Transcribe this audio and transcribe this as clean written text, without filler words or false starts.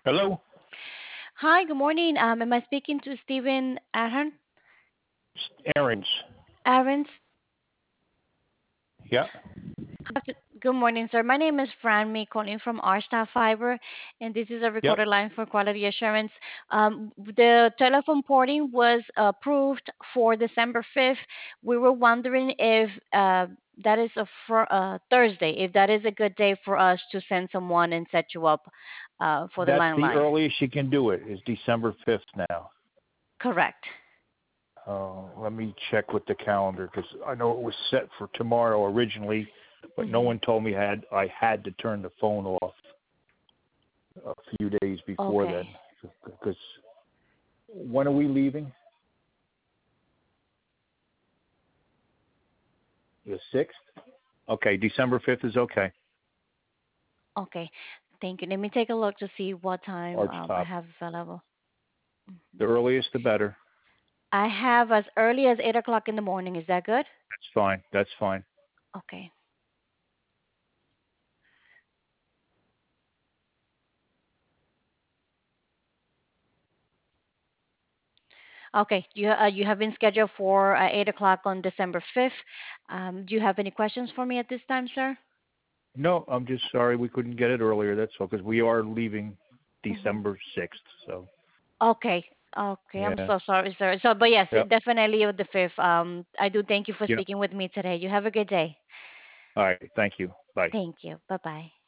Hello? Hi, good morning. Am I speaking to Stephen Aaron's. Aarons? Yeah. Good morning, sir. My name is Fran, me calling from Arsta Fiber, and this is a Yep. recorded line for quality assurance. The telephone porting was approved for December 5th. We were wondering if that is Thursday, if that is a good day for us to send someone and set you up for the That's the landline. earliest you can do it is December 5th now. Correct. Let me check with the calendar because I know it was set for tomorrow originally, but no Hmm. one told me I had to turn the phone off a few days before Okay. then. Because when are we leaving? The 6th? Okay, December 5th is okay. Okay. Thank you. Let me take a look to see what time Arch I top. have available. The earliest, the better. I have as early as 8 o'clock in the morning. Is that good? That's fine. That's fine. Okay. Okay. You have been scheduled for 8 o'clock on December 5th. Do you have any questions for me at this time, sir? No, I'm just sorry we couldn't get it earlier. That's all because we are leaving Hmm. December 6th. So, Okay. Okay. I'm yeah. so sorry, sir. So, but yes, Yep. definitely on the 5th. I do thank you for Yep. speaking with me today. You have a good day. All right. Thank you. Bye. Thank you. Bye bye.